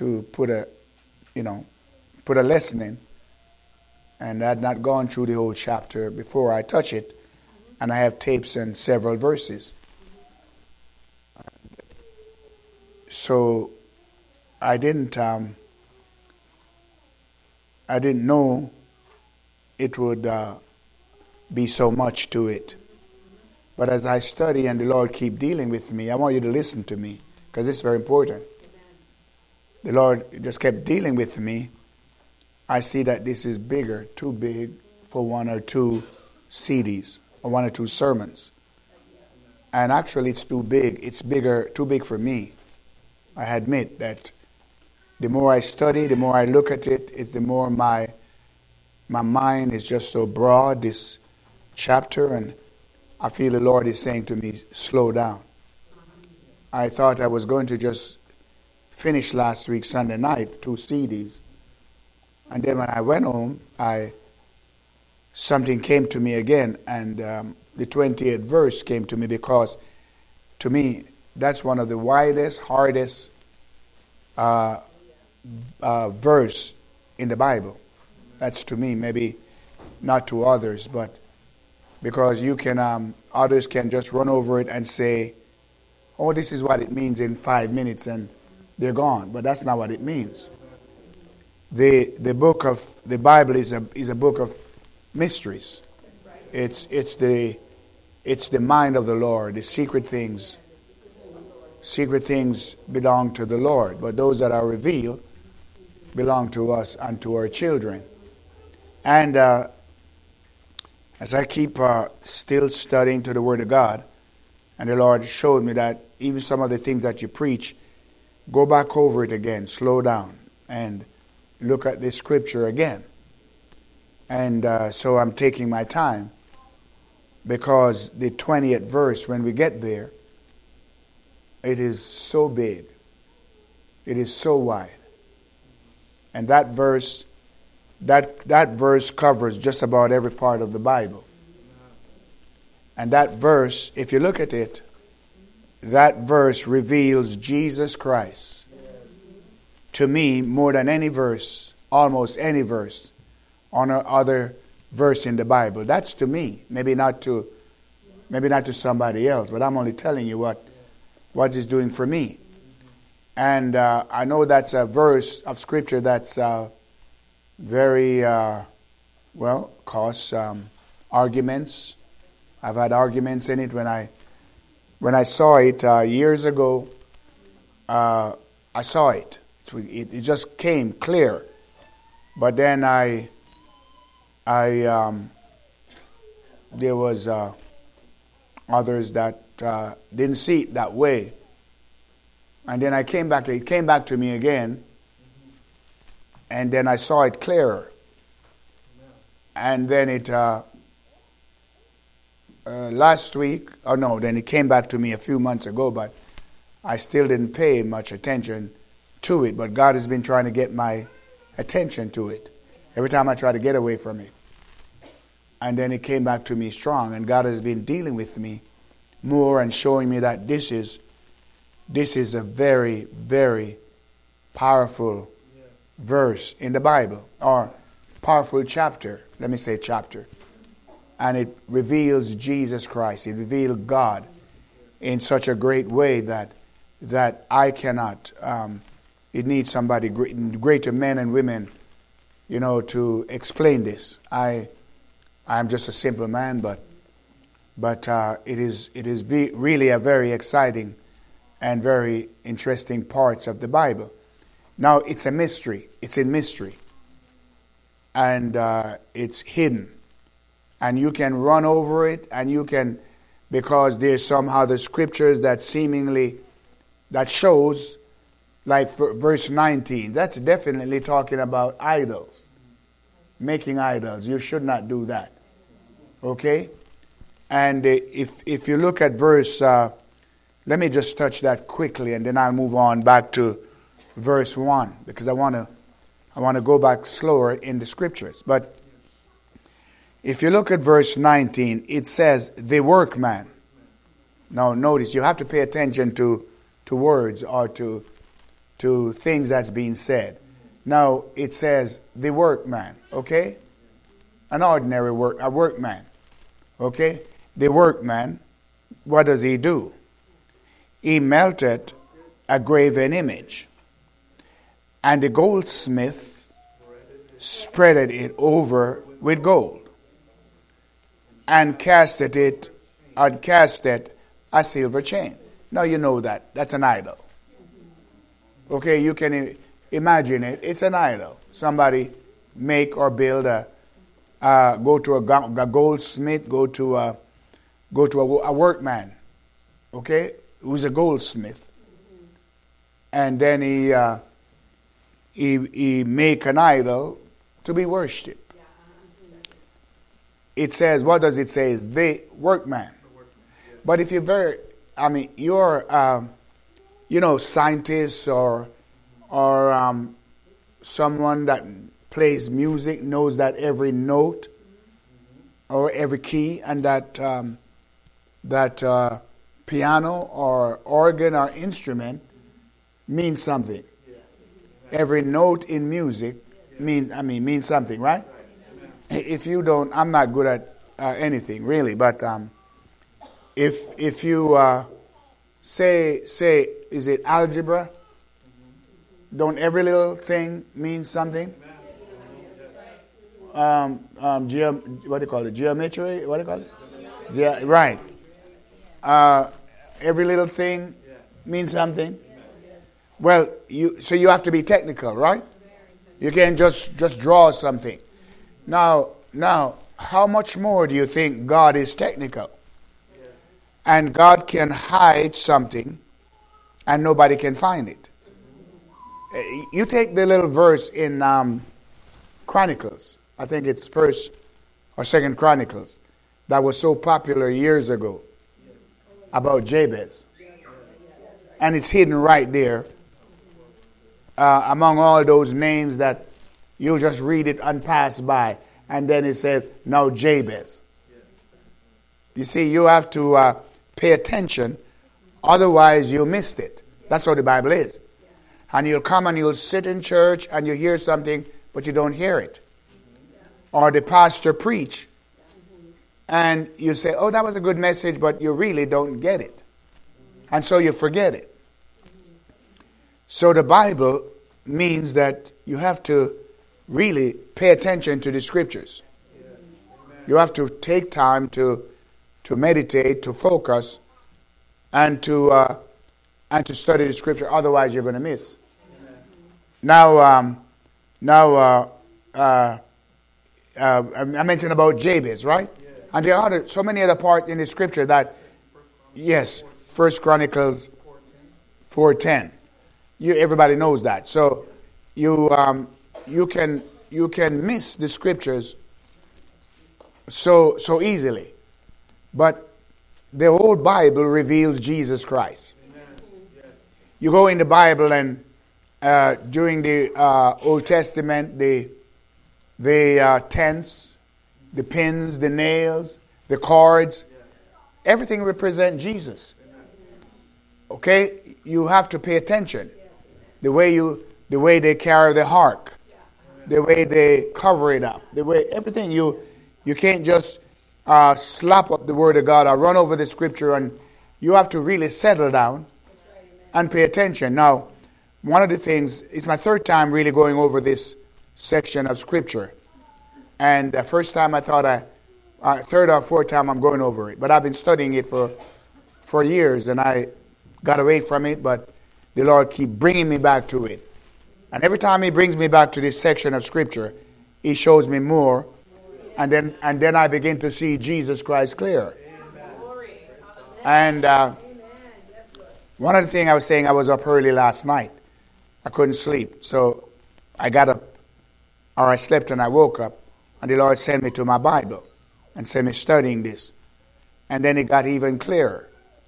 to put a lesson in, and I had not gone through the whole chapter before I touch it, and I have tapes and several verses. So I didn't know it would be so much to it. But as I study and the Lord keep dealing with me, I want you to listen to me, because it's very important. The Lord just kept dealing with me. I see that this is bigger, too big for one or two CDs or one or two sermons. And actually it's too big. It's too big for me. I admit that the more I study, the more I look at it, it's the more my mind is just so broad, this chapter, and I feel the Lord is saying to me, slow down. I thought I was going to just finish last week Sunday night, 2 CDs. And then when I went home, something came to me again, and the 28th verse came to me, because to me, that's one of the widest, hardest verse in the Bible. That's to me, maybe not to others, but because you can, others can just run over it and say, oh, this is what it means in 5 minutes, and they're gone. But that's not what it means. The book of the Bible is a book of mysteries. It's the mind of the Lord. The secret things belong to the Lord, but those that are revealed belong to us and to our children. And as I keep still studying to the Word of God, and the Lord showed me that even some of the things that you preach, go back over it again, slow down, and look at the Scripture again. And so I'm taking my time, because the 20th verse, when we get there, it is so big. It is so wide. And that verse covers just about every part of the Bible. And that verse, if you look at it, that verse reveals Jesus Christ. To me, more than any verse, almost any verse, on other verse in the Bible. That's to me. Maybe not to somebody else, but I'm only telling you what it's doing for me. And I know that's a verse of Scripture that's very, cause arguments. I've had arguments in it. When I saw it years ago, I saw it. It just came clear. But then there was others that didn't see it that way. And then it came back to me again. And then I saw it clearer. And then it, last week, then it came back to me a few months ago, but I still didn't pay much attention to it. But God has been trying to get my attention to it every time I try to get away from it. And then it came back to me strong, and God has been dealing with me more and showing me that this is a very, very powerful verse in the Bible, or powerful chapter. Let me say chapter. And it reveals Jesus Christ. It reveals God in such a great way that I cannot. It needs somebody greater men and women, to explain this. I'm just a simple man, but it is really a very exciting and very interesting parts of the Bible. Now, it's a mystery. It's in mystery. And it's hidden. And you can run over it, and you can, because there's somehow the scriptures that shows, like verse 19, that's definitely talking about idols. Making idols. You should not do that. Okay? And if you look at verse, let me just touch that quickly, and then I'll move on back to verse 1, because I want to go back slower in the scriptures. But if you look at verse 19, it says, the workman. Now notice, you have to pay attention to words or to to things that's being said. Now, it says the workman, okay? An ordinary a workman, okay? The workman, what does he do? He melted a graven image, and the goldsmith spreaded it over with gold, and casted a silver chain. Now you know that. That's an idol. Okay, you can imagine it. It's an idol. Somebody make or build go to a goldsmith, go to a workman, okay, who's a goldsmith, and then he make an idol to be worshipped. It says, what does it say? It's the workman. But if you're scientists or someone that plays music knows that every note or every key and that piano or organ or instrument means something. Every note in music means something, right? If you don't, I'm not good at anything really, but if you say, is it algebra? Don't every little thing mean something? What do you call it? Geometry? What do you call it? Right. Every little thing means something. Well, so you have to be technical, right? You can't just draw something. Now, how much more do you think God is technical? And God can hide something and nobody can find it. You take the little verse in Chronicles. I think it's 1st or 2nd Chronicles that was so popular years ago about Jabez. And it's hidden right there among all those names that you'll just read it and pass by. And then it says, now Jabez. You see, you have to pay attention. Otherwise, you missed it. That's what the Bible is. And you'll come and you'll sit in church and you hear something, but you don't hear it. Or the pastor preach. And you say, oh, that was a good message, but you really don't get it. And so you forget it. So the Bible means that you have to really pay attention to the scriptures. You have to take time to meditate, to focus, and to study the scripture. Otherwise, you're going to miss. Now, I mentioned about Jabez, right? And there are so many other parts in the scripture that, yes, 1 Chronicles 4:10. Everybody knows that. So you can miss the scriptures so easily, but the whole Bible reveals Jesus Christ. You go in the Bible and during the Old Testament, the tents, the pins, the nails, the cords, everything represents Jesus. Okay, you have to pay attention. The way they carry the ark, the way they cover it up, the way everything you can't just slap up the word of God or run over the scripture, and you have to really settle down and pay attention. Now, one of the things, it's my third time really going over this section of scripture. And the first time I thought third or fourth time I'm going over it. But I've been studying it for years, and I got away from it, but the Lord keep bringing me back to it. And every time He brings me back to this section of scripture, He shows me more, and then I begin to see Jesus Christ clearer. And one of the things I was saying, I was up early last night. I couldn't sleep, so I got up, or I slept and I woke up, and the Lord sent me to my Bible and sent me studying this. And then it got even clearer.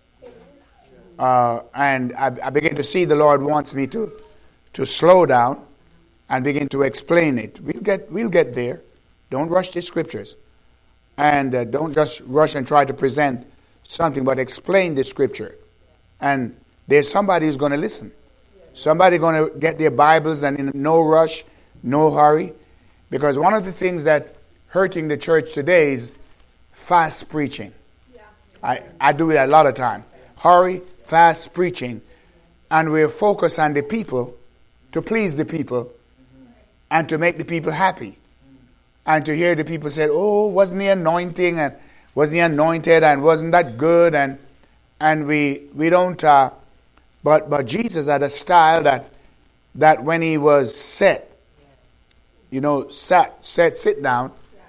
And I began to see the Lord wants me to slow down and begin to explain it. We'll get there. Don't rush the scriptures. And don't just rush and try to present something, but explain the scripture. And there's somebody who's going to listen. Somebody going to get their Bibles and in no rush, no hurry. Because one of the things that hurting the church today is fast preaching. I do it a lot of time. Hurry, fast preaching. And we're focused on the people, to please the people, and to make the people happy. And to hear the people say, oh, wasn't he anointing, and wasn't he anointed, and wasn't that good? And we don't, but Jesus had a style that when he was sit down,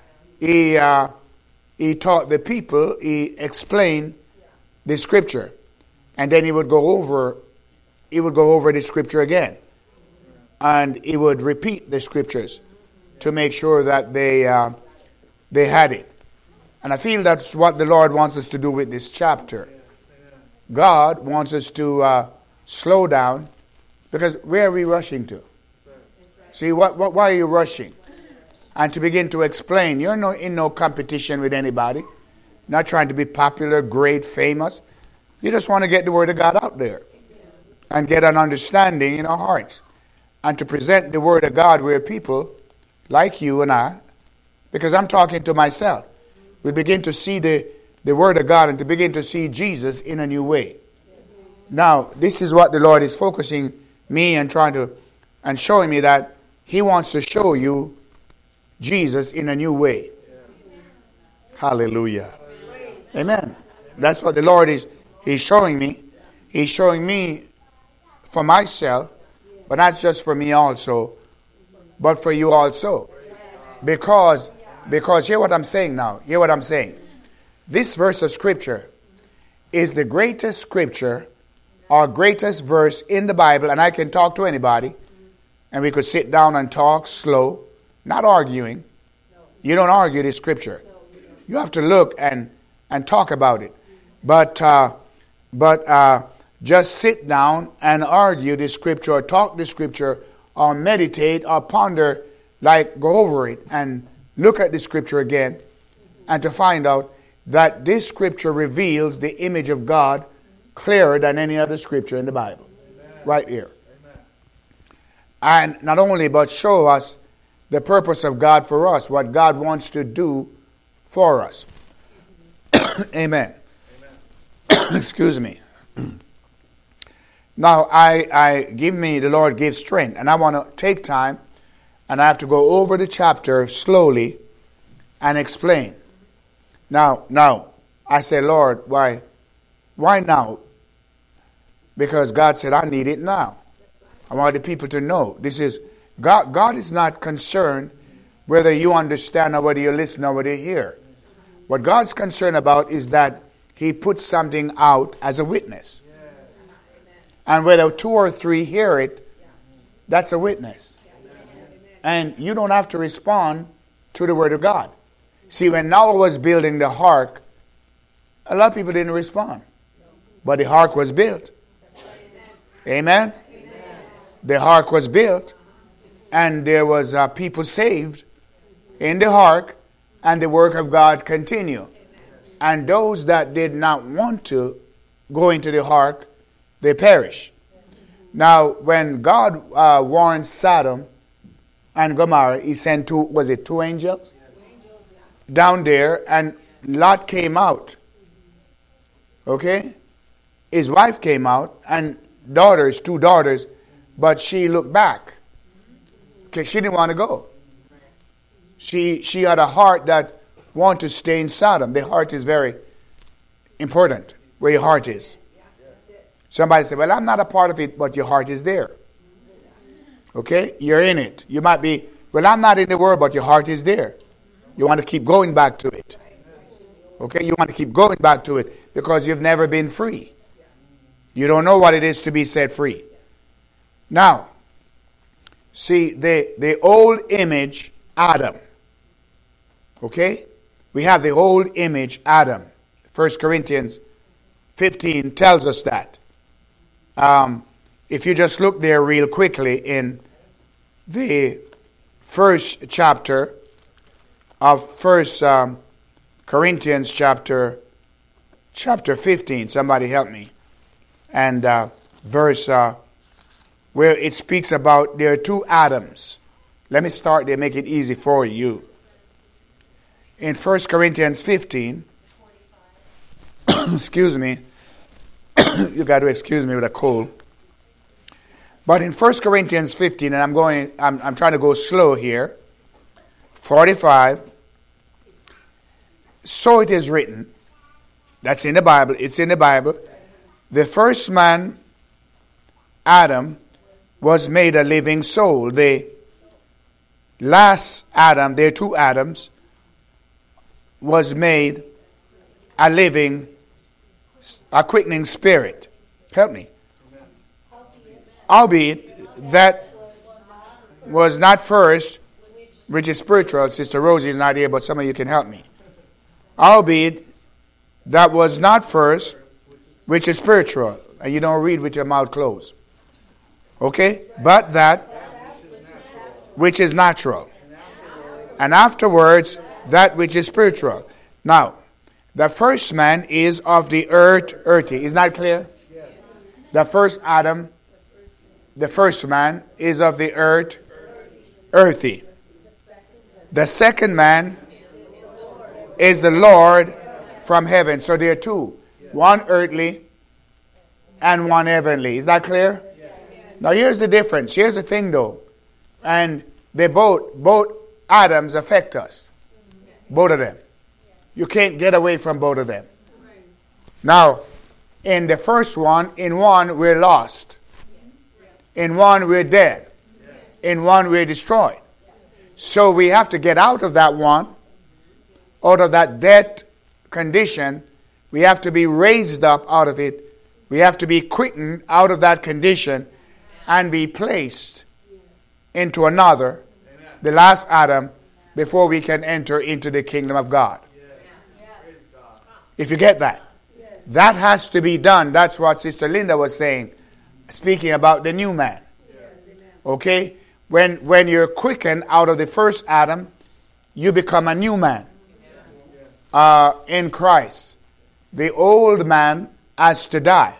he taught the people, he explained the scripture, and then he would go over the scripture again, and he would repeat the scriptures to make sure that they had it. And I feel that's what the Lord wants us to do with this chapter. God wants us to slow down, because where are we rushing to? See, why are you rushing? And to begin to explain, you're in no competition with anybody. Not trying to be popular, great, famous. You just want to get the word of God out there and get an understanding in our hearts. And to present the word of God where people like you and I, because I'm talking to myself, we begin to see the word of God and to begin to see Jesus in a new way. Now, this is what the Lord is focusing me and showing me, that he wants to show you Jesus in a new way. Hallelujah. Amen. That's what the Lord he's showing me. He's showing me for myself, but not just for me also, but for you also. Because hear what I'm saying now. Hear what I'm saying. This verse of scripture is the greatest scripture or greatest verse in the Bible, and I can talk to anybody, and we could sit down and talk slow, not arguing. You don't argue this scripture. You have to look and talk about it. But just sit down and argue the scripture, or talk the scripture, or meditate, or ponder, like go over it and look at the scripture again, and to find out that this scripture reveals the image of God clearer than any other scripture in the Bible. Amen. Right here. Amen. And not only, but show us the purpose of God for us, what God wants to do for us. Amen. Amen. Excuse me. Now, the Lord gives strength, and I want to take time, and I have to go over the chapter slowly and explain. Now, I say, Lord, why now? Because God said, I need it now. I want the people to know. This is, God is not concerned whether you understand or whether you listen or whether you hear. What God's concerned about is that he puts something out as a witness. And whether 2 or 3 hear it, that's a witness. And you don't have to respond to the word of God. See, when Noah was building the ark, a lot of people didn't respond. But the ark was built. Amen? The ark was built. And there was people saved in the ark. And the work of God continued. And those that did not want to go into the ark, they perish. Now, when God warned Sodom and Gomorrah, he sent 2 angels? Down there, and Lot came out. Okay? His wife came out, and 2 daughters, but she looked back. Okay, she didn't want to go. She had a heart that wanted to stay in Sodom. The heart is very important, where your heart is. Somebody said, well, I'm not a part of it, but your heart is there. Okay? You're in it. You might be, well, I'm not in the world, but your heart is there. You want to keep going back to it. Okay? You want to keep going back to it because you've never been free. You don't know what it is to be set free. Now, see, the old image, Adam. Okay? We have the old image, Adam. 1 Corinthians 15 tells us that. If you just look there real quickly in the first chapter of 1 Corinthians chapter 15. Somebody help me. And verse where it speaks about there are two Adams. Let me start there, make it easy for you. In 1 Corinthians 15, excuse me, you got to excuse me with a cold. But in 1 Corinthians 15, and I'm trying to go slow here, 45, so it is written, that's in the Bible, it's in the Bible, the first man, Adam, was made a living soul. The last Adam, there are two Adams, was made a living, a quickening spirit. Help me. Albeit that was not first, which is spiritual. Sister Rosie is not here, but some of you can help me. Albeit that was not first, which is spiritual. And you don't read with your mouth closed. Okay? But that which is natural. And afterwards, that which is spiritual. Now, the first man is of the earthy. Is that clear? The first Adam, the first man, is of the earthy. The second man is the Lord from heaven. So there are two. One earthly and one heavenly. Is that clear? Now here's the difference. Here's the thing though. And they both Adams affect us. Both of them. You can't get away from both of them. Now, in the first one, in one we're lost. In one we're dead. In one we're destroyed. So we have to get out of that one, out of that dead condition. We have to be raised up out of it. We have to be quickened out of that condition and be placed into another, the last Adam, before we can enter into the kingdom of God. If you get that. That has to be done. That's what Sister Linda was saying, speaking about the new man. Okay? When you're quickened out of the first Adam, you become a new man in Christ. The old man has to die.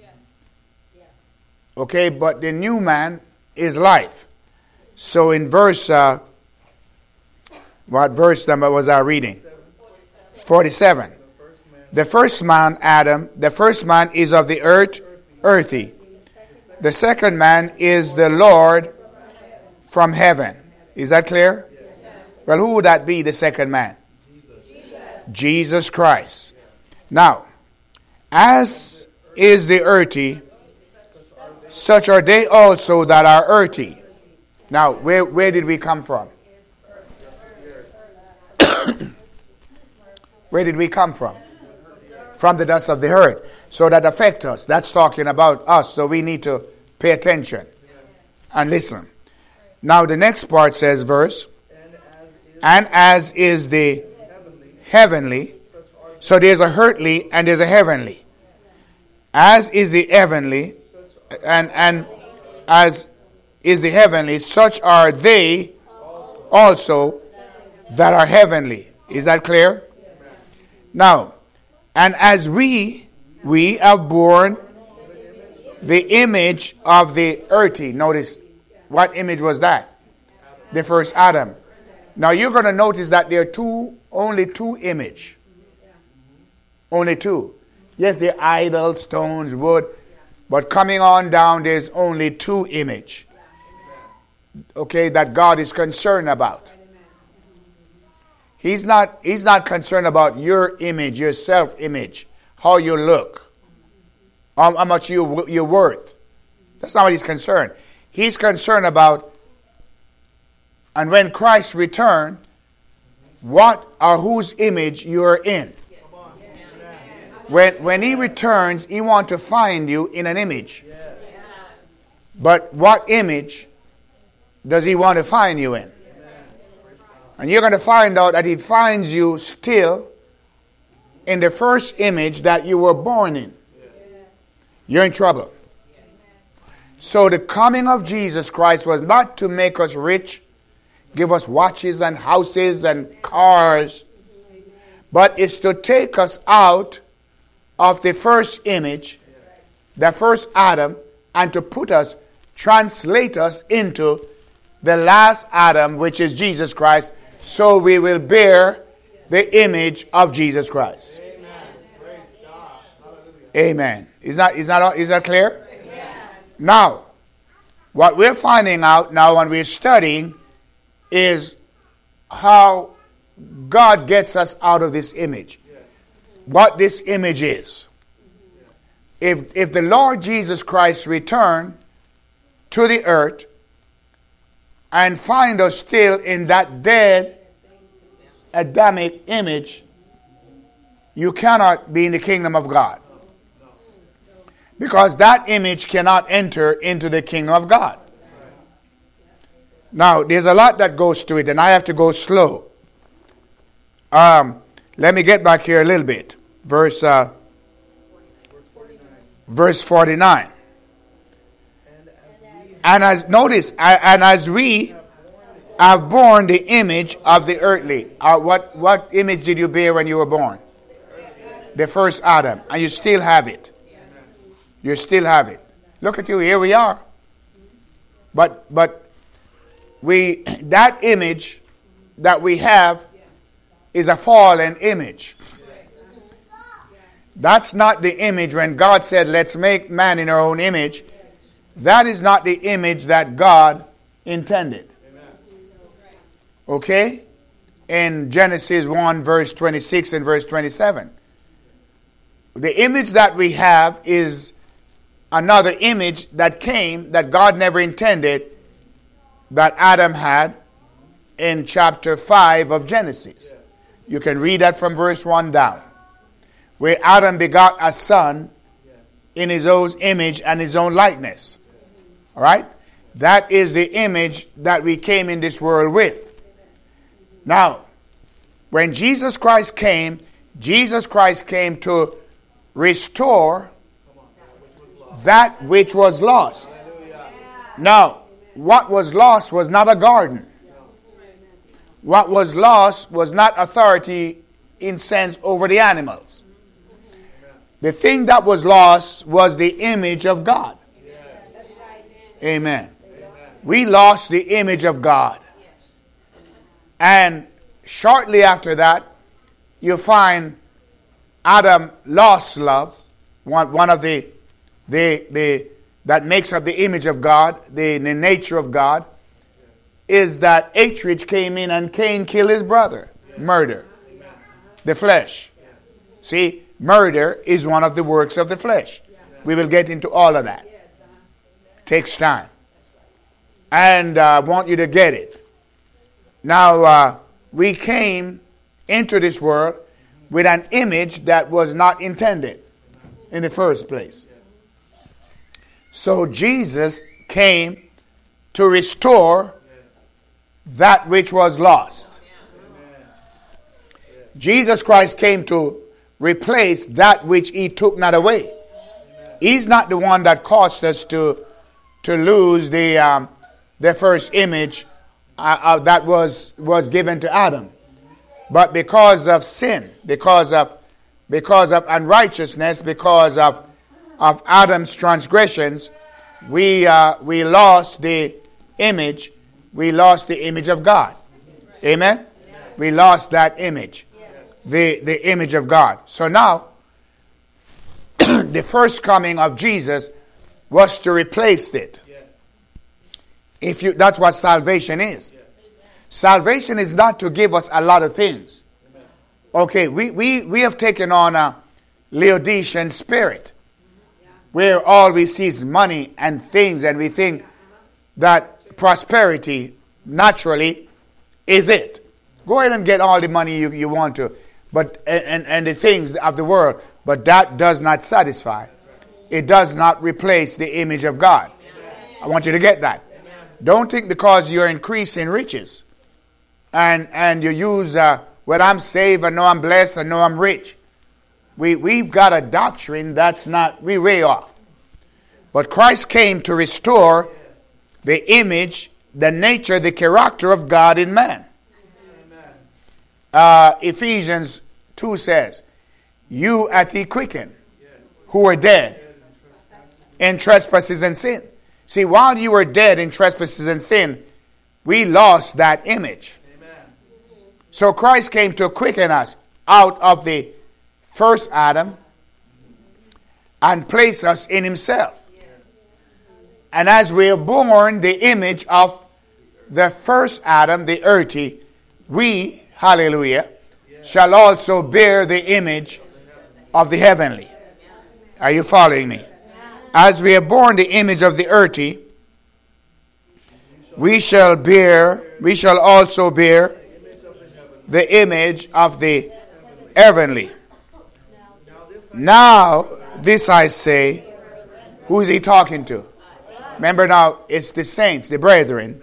Okay, but the new man is life. So in verse, what verse number was I reading? 47. The first man, Adam, the first man is of the earthy. The second man is the Lord from heaven. Is that clear? Well, who would that be, the second man? Jesus Christ. Now, as is the earthy, such are they also that are earthy. Now, where did we come from? Where did we come from? From the dust of the earth. So that affects us. That's talking about us. So we need to pay attention and listen. Now the next part says, verse, and as is the heavenly. So there's a earthly and there's a heavenly. As is the heavenly, and as is the heavenly, such are they also that are heavenly. Is that clear? Now, and as we have borne the image of the earthy. Notice, what image was that? The first Adam. Now you're going to notice that there are only two image. Only two. Yes, they're idols, stones, wood. But coming on down, there's only two image. Okay, that God is concerned about. He's not concerned about your image, your self-image, how you look, how much you're worth. That's not what he's concerned. He's concerned about, and when Christ returns, what or whose image you are in. When he returns, he wants to find you in an image. But what image does he want to find you in? And you're going to find out that he finds you still in the first image that you were born in. You're in trouble. So the coming of Jesus Christ was not to make us rich, give us watches and houses and cars, but it's to take us out of the first image, the first Adam, and to put us translate us into the last Adam, which is Jesus Christ, so we will bear the image of Jesus Christ. Amen. Is that clear? Amen. Now, what we're finding out now when we're studying is how God gets us out of this image. What this image is. If the Lord Jesus Christ returned to the earth and find us still in that dead Adamic image, you cannot be in the kingdom of God. Because that image cannot enter into the kingdom of God. Now, there's a lot that goes to it, and I have to go slow. Let me get back here a little bit. Verse 49. And as we have borne the image of the earthly. What image did you bear when you were born? The first Adam. And you still have it. You still have it. Look at you, here we are. But that image that we have is a fallen image. That's not the image when God said, let's make man in our own image. That is not the image that God intended. Okay? In Genesis 1 verse 26 and verse 27. The image that we have is another image that came that God never intended that Adam had in chapter 5 of Genesis. You can read that from verse 1 down. Where Adam begot a son in his own image and his own likeness. All right? That is the image that we came in this world with. Now, when Jesus Christ came to restore that which was lost. Now, what was lost was not a garden. What was lost was not authority in sense over the animals. The thing that was lost was the image of God. Amen. We lost the image of God. And shortly after that, you find Adam lost love. One of the that makes up the image of God, the nature of God, is that hatred came in and Cain killed his brother. Murder. The flesh. See, murder is one of the works of the flesh. We will get into all of that. Takes time. And I want you to get it. Now, we came into this world with an image that was not intended in the first place. So Jesus came to restore that which was lost. Jesus Christ came to replace that which he took not away. He's not the one that caused us to lose the first image that was given to Adam. But because of sin, because of unrighteousness, because of Adam's transgressions, we lost the image. We lost the image of God. Amen? We lost that image. The image of God. So now, the first coming of Jesus was to replace it. That's what salvation is. Salvation is not to give us a lot of things. Okay, we have taken on a Laodicean spirit where all we see is money and things, and we think that prosperity naturally is it. Go ahead and get all the money you want to, but and the things of the world, but that does not satisfy. It does not replace the image of God. I want you to get that. Don't think because you're increasing riches and you use well, I'm saved, I know I'm blessed, I know I'm rich. We've got a doctrine that's not, we way off. But Christ came to restore the image, the nature, the character of God in man. Ephesians 2 says, you at the quicken, who were dead in trespasses and sin. See, while you were dead in trespasses and sin, we lost that image. Amen. So Christ came to quicken us out of the first Adam and place us in himself. Yes. And as we are born the image of the first Adam, the earthy, we, hallelujah, shall also bear the image of the heavenly. Are you following me? As we are born the image of the earthy, we shall also bear the image of the heavenly. Now, this I say, who is he talking to? Remember now, it's the saints, the brethren.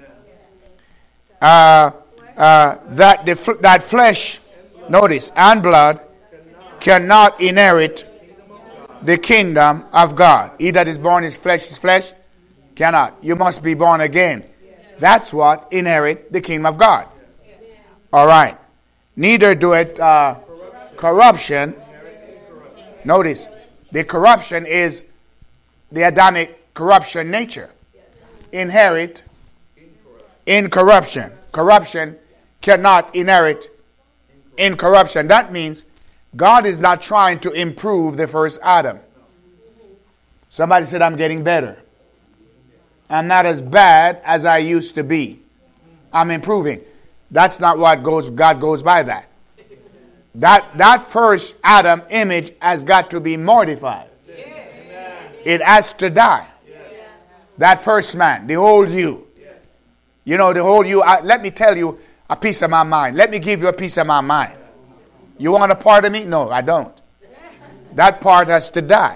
That flesh, notice, and blood cannot inherit the kingdom of God. He that is born is flesh, cannot. You must be born again. That's what inherit the kingdom of God. All right. Neither do it corruption. Notice, the corruption is the Adamic corruption nature. Inherit incorruption. Corruption cannot inherit incorruption. That means God is not trying to improve the first Adam. Somebody said, I'm getting better. I'm not as bad as I used to be. I'm improving. That's not what God goes by that. That first Adam image has got to be mortified. It has to die. That first man, the old you. You know, the old you. Let me tell you a piece of my mind. Let me give you a piece of my mind. You want a part of me? No, I don't. That part has to die.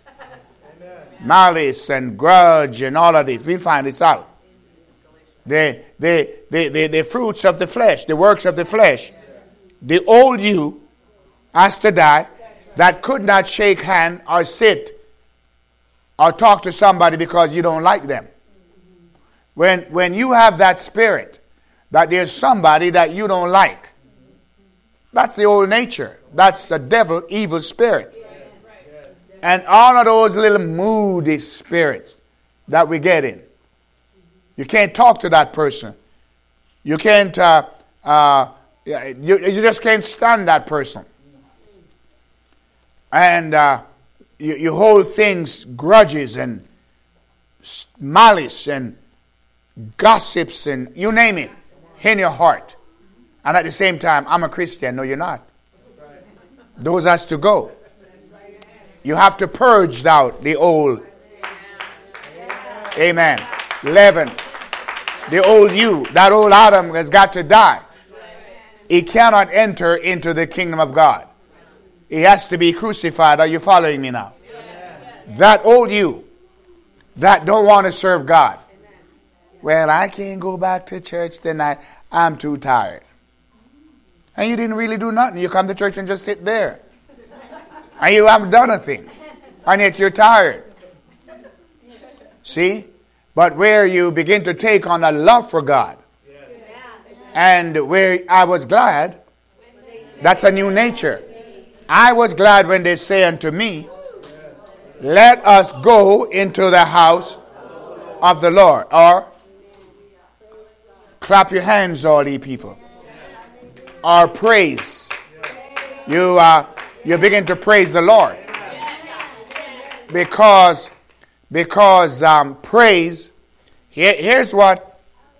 Malice and grudge and all of this. We'll find this out. The fruits of the flesh, the works of the flesh. The old you has to die. That could not shake hand or sit or talk to somebody because you don't like them. When you have that spirit, that there's somebody that you don't like, that's the old nature. That's the devil, evil spirit. And all of those little moody spirits that we get in. You can't talk to that person. You can't, you just can't stand that person. And you hold things, grudges and malice and gossips and you name it, in your heart. And at the same time, I'm a Christian. No, you're not. Those has to go. You have to purge out the old. Amen. 11. The old you, that old Adam has got to die. He cannot enter into the kingdom of God. He has to be crucified. Are you following me now? That old you that don't want to serve God. Well, I can't go back to church tonight. I'm too tired. And you didn't really do nothing. You come to church and just sit there. And you haven't done a thing. And yet you're tired. See? But where you begin to take on a love for God. And where I was glad, that's a new nature. I was glad when they say unto me, let us go into the house of the Lord. Or clap your hands, all ye people. Or praise. You begin to praise the Lord. Because praise, here's what,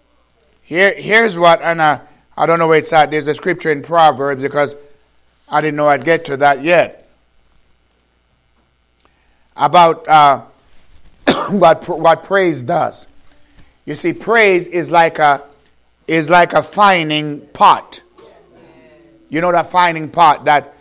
and I don't know where it's at. There's a scripture in Proverbs because I didn't know I'd get to that yet. About what praise does. You see, praise is like a fining pot. You know that fining pot that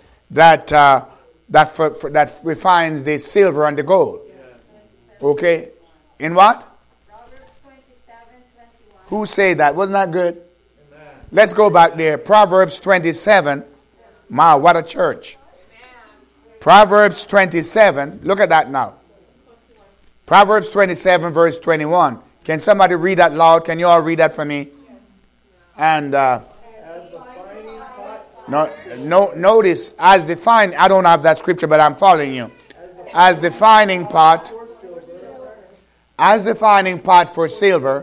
refines the silver and the gold. Okay? In what? Proverbs 27:21. Who said that? Wasn't that good? Amen. Let's go back there. Proverbs 27. Wow, what a church. Proverbs 27. Look at that now. Proverbs 27 verse 21. Can somebody read that loud? Can you all read that for me? And notice, as the fine, I don't have that scripture, but I'm following you. As the fining pot, as the finding pot for silver.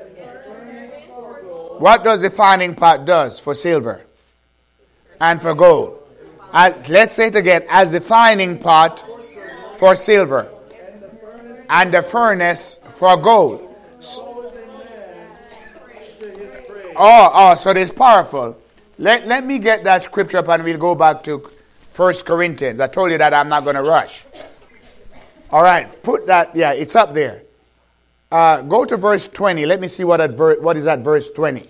What does the finding pot does for silver and for gold? Let's say it again. As the finding pot for silver and the furnace for gold. So it's powerful. Let me get that scripture up and we'll go back to 1 Corinthians. I told you that I'm not going to rush. All right, put that, it's up there. Go to verse 20. Let me see what is that verse 20.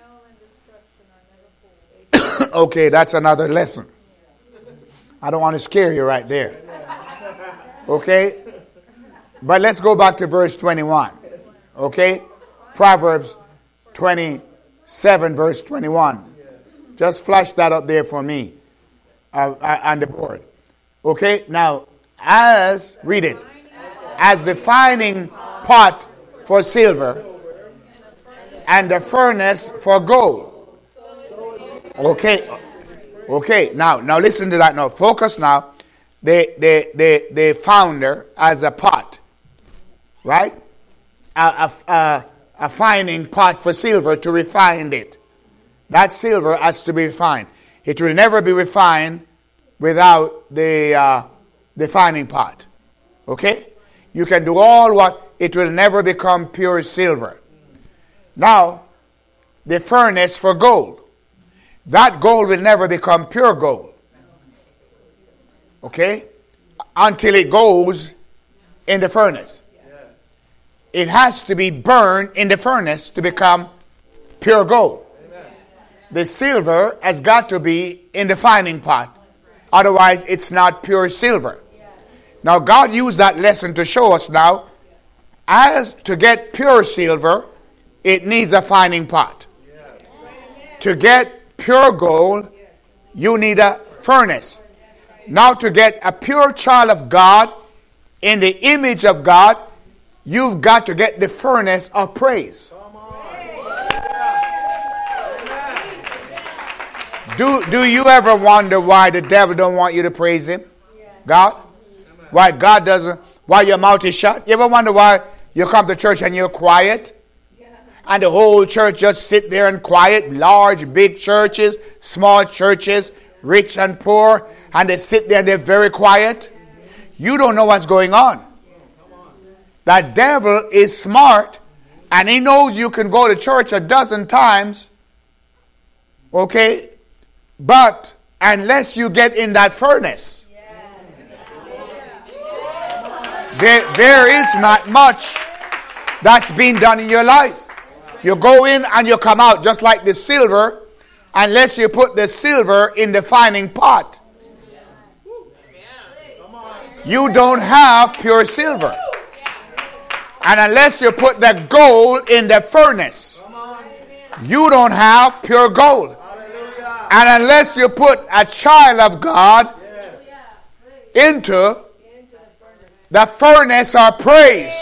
Okay, that's another lesson. I don't want to scare you right there. Okay? But let's go back to verse 21. Okay? Proverbs 27, verse 21. Just flash that up there for me on the board. Okay? Now, read it. As the finding pot for silver and the furnace for gold. Okay. Now listen to that. Now focus. Now, the founder as a pot, right? A finding pot for silver to refine it. That silver has to be refined. It will never be refined without the finding pot. Okay? You can do all what, it will never become pure silver. Now, the furnace for gold. That gold will never become pure gold. Okay? Until it goes in the furnace. It has to be burned in the furnace to become pure gold. The silver has got to be in the finding pot. Otherwise, it's not pure silver. Now, God used that lesson to show us now, as to get pure silver, it needs a finding pot. To get pure gold, you need a furnace. Now, to get a pure child of God, in the image of God, you've got to get the furnace of praise. Do you ever wonder why the devil don't want you to praise him? God? Why God doesn't? Why your mouth is shut? You ever wonder why you come to church and you're quiet? And the whole church just sit there and quiet. Large, big churches, small churches, rich and poor. And they sit there and they're very quiet. You don't know what's going on. That devil is smart. And he knows you can go to church a dozen times. Okay? But unless you get in that furnace, there is not much that's been done in your life. You go in and you come out just like the silver, unless you put the silver in the finding pot. You don't have pure silver. And unless you put the gold in the furnace, you don't have pure gold. And unless you put a child of God into the furnace of praise,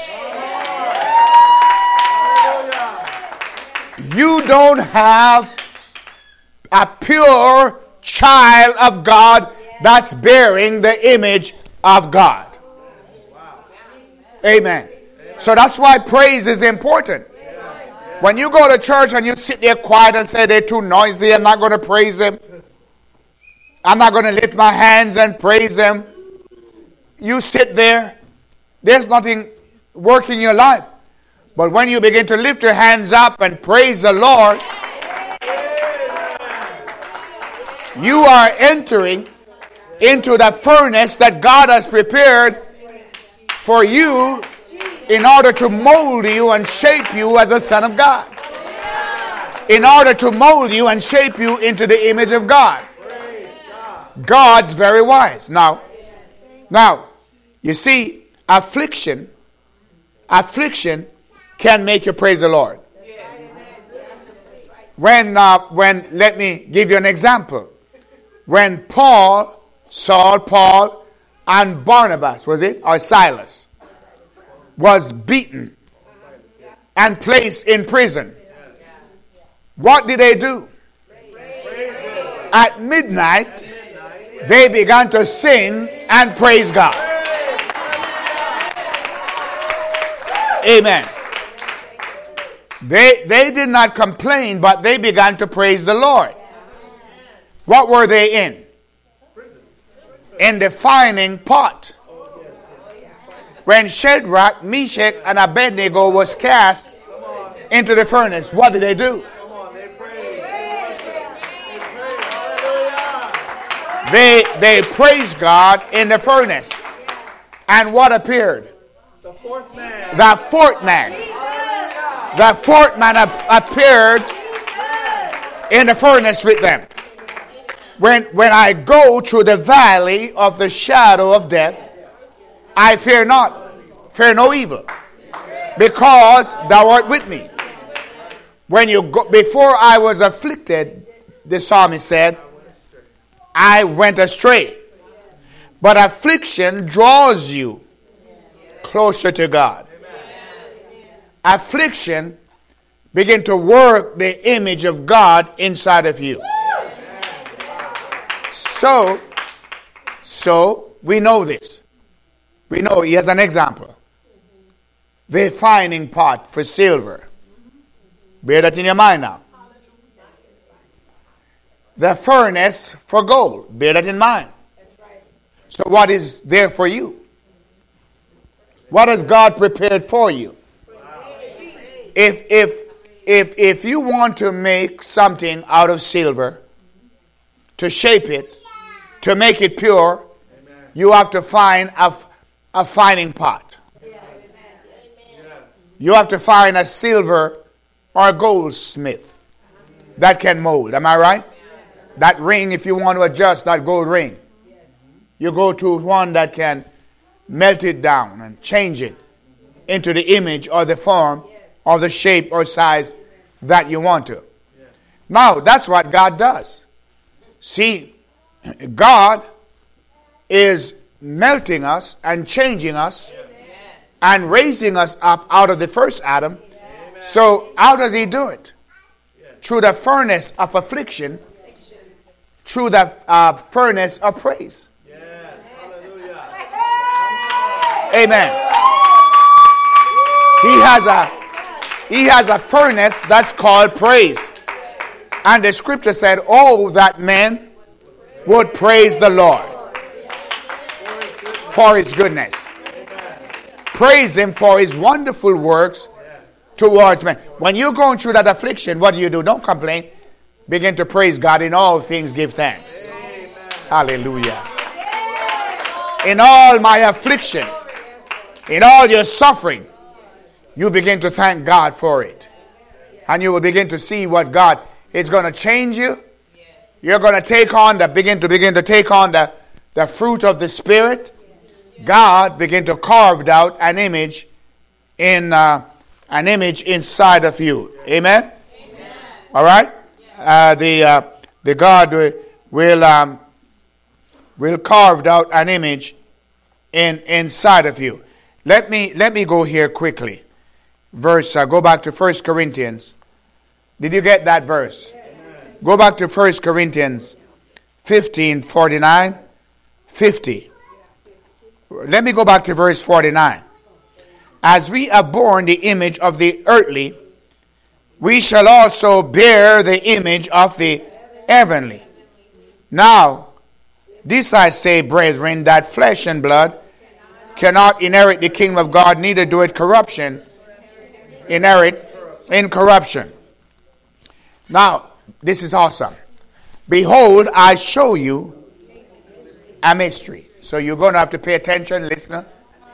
you don't have a pure child of God that's bearing the image of God. Amen. So that's why praise is important. When you go to church and you sit there quiet and say they're too noisy, I'm not going to praise them. I'm not going to lift my hands and praise them. You sit there. There's nothing working in your life. But when you begin to lift your hands up and praise the Lord, you are entering into the furnace that God has prepared for you in order to mold you and shape you as a son of God. In order to mold you and shape you into the image of God. God's very wise. Now, you see, affliction can make you praise the Lord. When let me give you an example. When Saul, Paul, and Barnabas, was it? Or Silas, was beaten and placed in prison. What did they do? At midnight, they began to sing and praise God. Amen. They did not complain, but they began to praise the Lord. What were they in? In the fining pot. When Shadrach, Meshach, and Abednego was cast into the furnace, what did they do? They praised God in the furnace. And what appeared? The fourth man. The fourth man. The fourth man appeared in the furnace with them. When I go through the valley of the shadow of death, I fear not, fear no evil, because thou art with me. When you go, before I was afflicted, the psalmist said, I went astray. But affliction draws you closer to God. Affliction begin to work the image of God inside of you. So we know this. We know, here's an example. The fining pot for silver. Bear that in your mind now. The furnace for gold. Bear that in mind. So what is there for you? What has God prepared for you? If you want to make something out of silver, to shape it, to make it pure, you have to find a fining pot. You have to find a silver or a goldsmith that can mold. Am I right? That ring, if you want to adjust that gold ring, you go to one that can melt it down and change it into the image or the form or the shape or size that you want to. Now, that's what God does. See, God is melting us and changing us and raising us up out of the first Adam. So how does he do it? Through the furnace of affliction, through the furnace of praise. Amen. He has a furnace that's called praise. And the scripture said, oh, that men would praise the Lord for his goodness. Praise him for his wonderful works towards men. When you're going through that affliction, what do? Don't complain. Begin to praise God. In all things give thanks. Hallelujah. In all my affliction, in all your suffering, you begin to thank God for it. And you will begin to see what God is going to change you. You're going to take on begin to take on the fruit of the Spirit. God begin to carve out an image inside of you. Amen. All right. The God will carve out an image inside of you. Let me go here quickly. Go back to 1 Corinthians. Did you get that verse? Go back to 1 Corinthians 15, 49, 50. Let me go back to verse 49. As we have borne the image of the earthly, we shall also bear the image of the heavenly. Now, this I say, brethren, that flesh and blood cannot inherit the kingdom of God, neither do it inherit incorruption. Now, this is awesome. Behold, I show you a mystery. So you're going to have to pay attention, listener.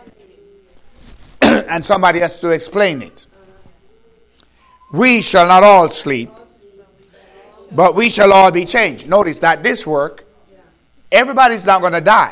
And somebody has to explain it. We shall not all sleep, but we shall all be changed. Notice that this work, everybody's not going to die.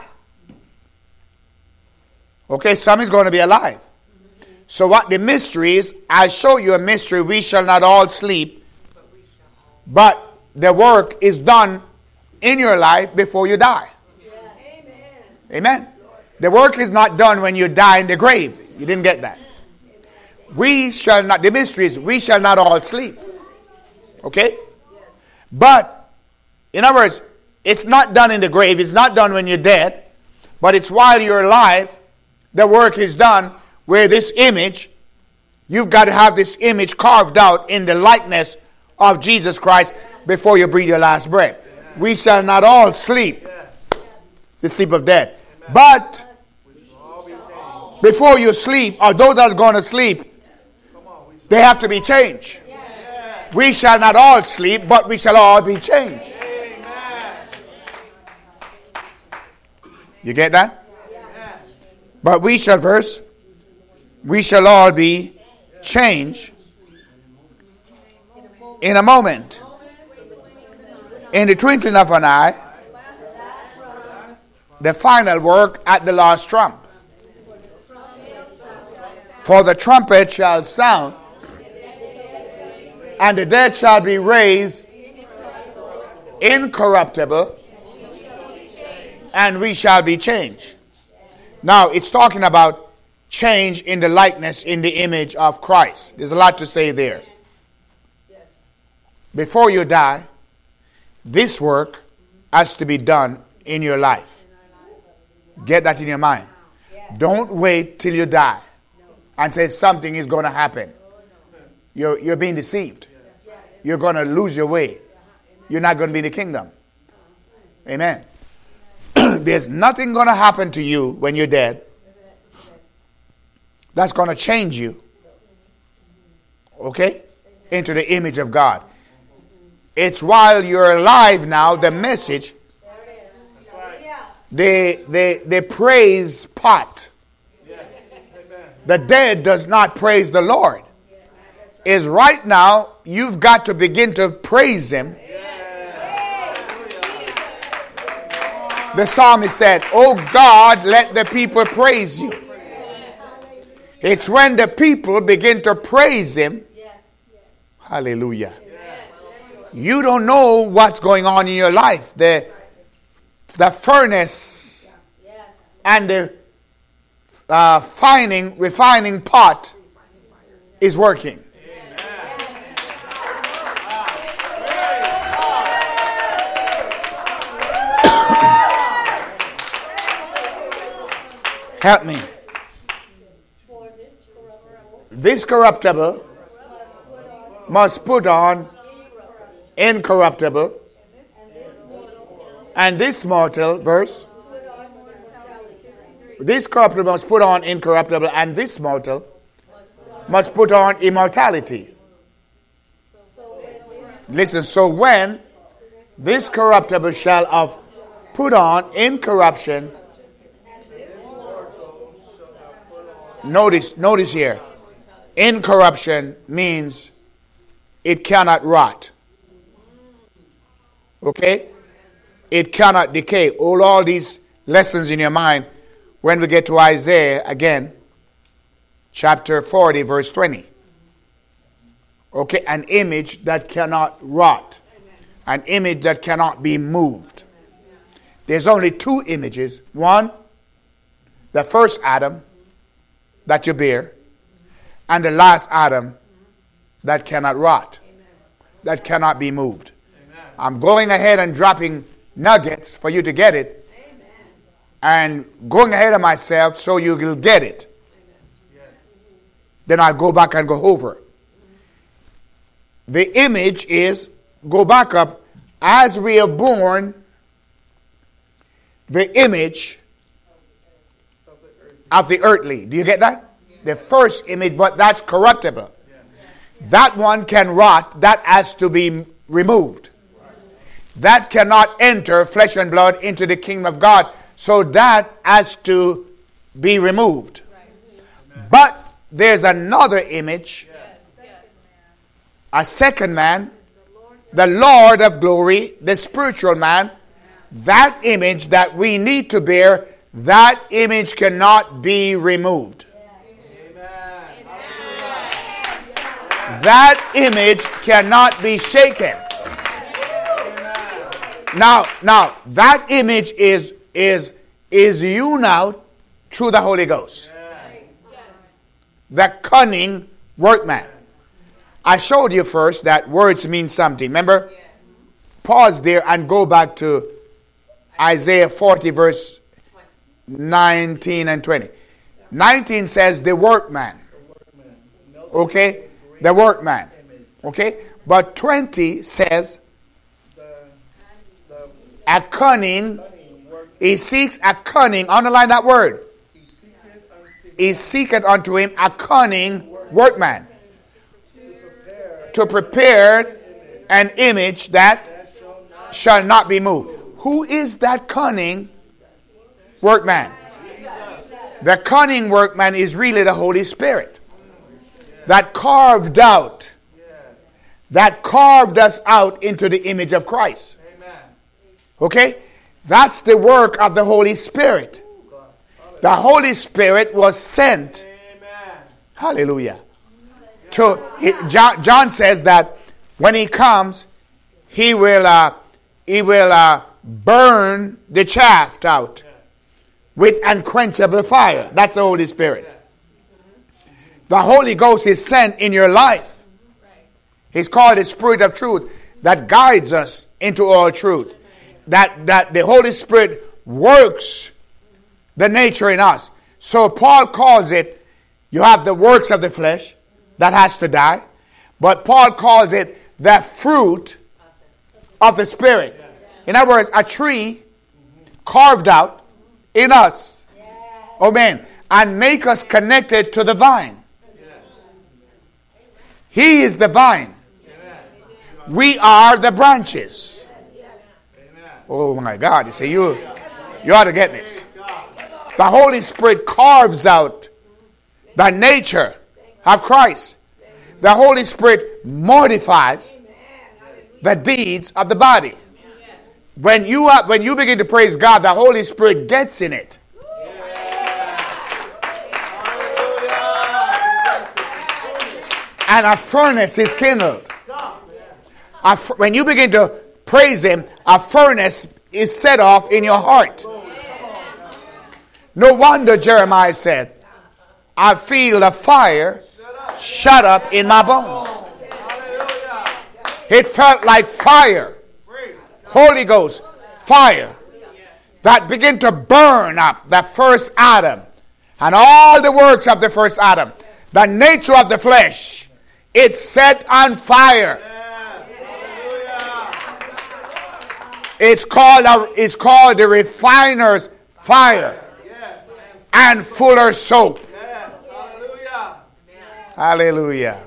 Okay, some is going to be alive. So what the mystery is, I show you a mystery. We shall not all sleep, but the work is done in your life before you die. Amen. The work is not done when you die in the grave. You didn't get that. We shall not, the mystery is, we shall not all sleep. Okay? But, in other words, it's not done in the grave. It's not done when you're dead. But it's while you're alive, the work is done where this image You've got to have this image carved out in the likeness of Jesus Christ before you breathe your last breath. We shall not all sleep the sleep of death. But before you sleep, or those that are going to sleep, they have to be changed. We shall not all sleep, but we shall all be changed. You get that? But we shall all be changed in a moment, in the twinkling of an eye, the final work at the last trump. For the trumpet shall sound, and the dead shall be raised incorruptible, and we shall be changed. Now, it's talking about change in the likeness, in the image of Christ. There's a lot to say there. Before you die, this work has to be done in your life. Get that in your mind. Don't wait till you die and say something is going to happen. You're being deceived. You're going to lose your way. You're not going to be in the kingdom. Amen. There's nothing going to happen to you when you're dead that's going to change you, okay, into the image of God. It's while you're alive now, the message, the praise pot. The dead does not praise the Lord. Is right now, you've got to begin to praise Him. The psalmist said, "Oh God, let the people praise you." It's when the people begin to praise Him. Hallelujah. You don't know what's going on in your life. The furnace and the refining pot is working. Help me. This corruptible must put on incorruptible, and this mortal, verse, this corruptible must put on incorruptible, and this mortal must put on immortality. Listen, so when this corruptible shall have put on incorruption, notice here, incorruption means it cannot rot. Okay? It cannot decay. All these lessons in your mind when we get to Isaiah again, chapter 40, verse 20. Okay, an image that cannot rot. An image that cannot be moved. There's only two images. One, the first Adam that you bear, and the last Adam that cannot rot, that cannot be moved. I'm going ahead and dropping nuggets for you to get it, and going ahead of myself so you will get it. Then I'll go back and go over. The image is, go back up, as we are born, the image of the earthly. Do you get that? The first image, but that's corruptible. That one can rot. That has to be removed. That cannot enter flesh and blood into the kingdom of God. So that has to be removed. But there's another image, a second man, the Lord of glory, the spiritual man. That image that we need to bear, that image cannot be removed. That image cannot be shaken. Now, that image is you now through the Holy Ghost. The cunning workman. I showed you first that words mean something. Remember? Pause there and go back to Isaiah 40 verse 19 and 20. 19 says the workman. Okay? The workman. Okay? But 20 says, a cunning, he seeks a cunning, underline that word. He seeketh unto him a cunning workman to prepare an image that shall not be moved. Who is that cunning workman? The cunning workman is really the Holy Spirit that carved us out into the image of Christ. Okay? That's the work of the Holy Spirit. The Holy Spirit was sent. Hallelujah. John says that when he comes, he will burn the chaff out with unquenchable fire. That's the Holy Spirit. The Holy Ghost is sent in your life. He's called the Spirit of Truth that guides us into all truth. That the Holy Spirit works the nature in us. So Paul calls it, you have the works of the flesh that has to die. But Paul calls it the fruit of the Spirit. In other words, a tree carved out in us. Amen. And make us connected to the vine. He is the vine. We are the branches. Oh my God. You see, you ought to get this. The Holy Spirit carves out the nature of Christ. The Holy Spirit mortifies the deeds of the body. When you begin to praise God, the Holy Spirit gets in it. And a furnace is kindled. When you begin to praise Him, a furnace is set off in your heart. No wonder Jeremiah said, I feel the fire shut up in my bones. It felt like fire. Holy Ghost, fire. That began to burn up the first Adam. And all the works of the first Adam. The nature of the flesh. It's set on fire. It's called the refiner's fire and fuller's soap. Hallelujah.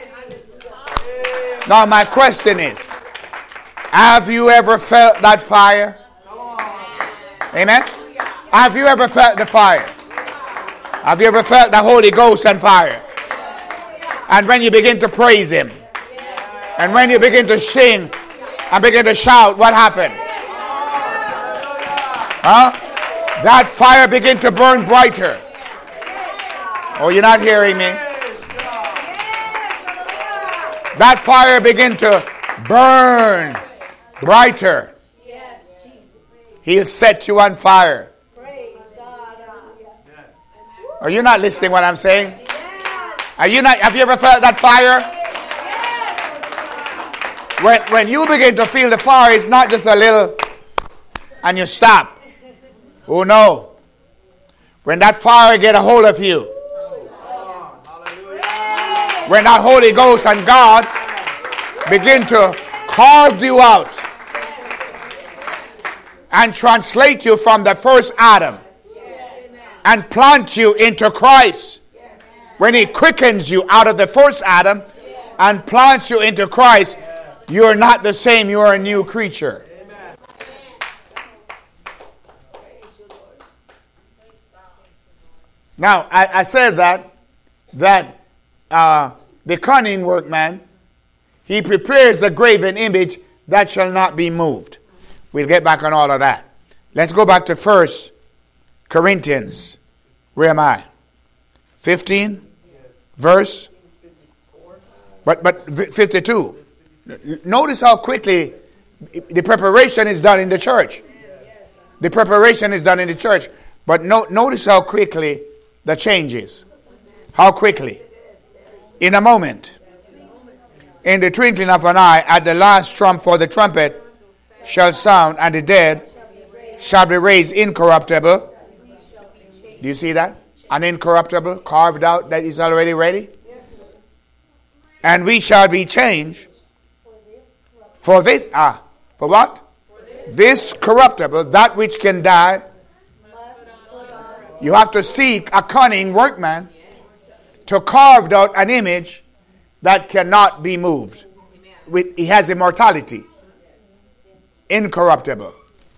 Now my question is, have you ever felt that fire? Amen? Have you ever felt the fire? Have you ever felt the Holy Ghost and fire? And when you begin to praise Him, and when you begin to sing and begin to shout, what happened? Huh? That fire begin to burn brighter. Oh, you're not hearing me? That fire begin to burn brighter. He'll set you on fire. Are you not listening what I'm saying? Are you not? Have you ever felt that fire? When you begin to feel the fire, it's not just a little and you stop. Oh no. When that fire get a hold of you, when that Holy Ghost and God begin to carve you out and translate you from the first Adam and plant you into Christ. When He quickens you out of the first Adam and plants you into Christ, you are not the same. You are a new creature. Now, I said that the cunning workman, he prepares a graven image that shall not be moved. We'll get back on all of that. Let's go back to 1 Corinthians. Where am I? 15? Verse? But 52. Notice how quickly the preparation is done in the church. The preparation is done in the church. But notice how quickly the change is. How quickly. In a moment. In the twinkling of an eye, at the last trump for the trumpet shall sound, and the dead shall be raised incorruptible. Do you see that? An incorruptible, carved out, that is already ready. And we shall be changed for this. For what? This corruptible, that which can die. You have to seek a cunning workman to carve out an image that cannot be moved. He has immortality. Incorruptible.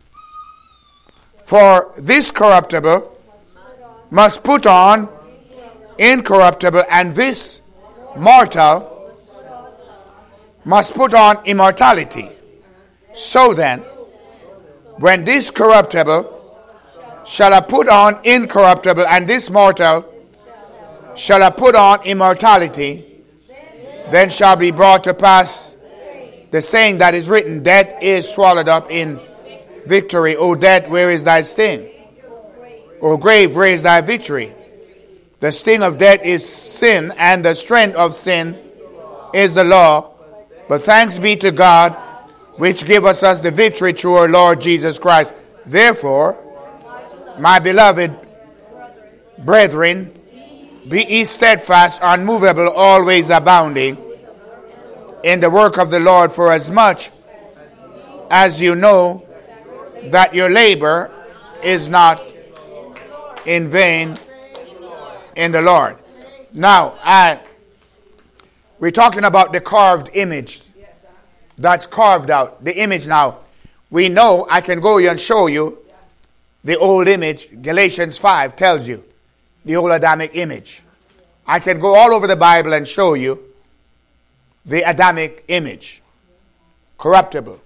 For this corruptible must put on incorruptible, and this mortal must put on immortality. So then, when this corruptible shall have put on incorruptible, and this mortal shall have put on immortality, then shall be brought to pass the saying that is written, death is swallowed up in victory. O death, where is thy sting? O grave, where is thy victory? The sting of death is sin, and the strength of sin is the law. But thanks be to God, which giveth us the victory through our Lord Jesus Christ. Therefore, my beloved brethren, be ye steadfast, unmovable, always abounding in the work of the Lord, for as much as you know that your labor is not in vain in the Lord. Now, we're talking about the carved image that's carved out. The image now. We know, I can go and show you the old image. Galatians 5 tells you the old Adamic image. I can go all over the Bible and show you the Adamic image. Corruptible.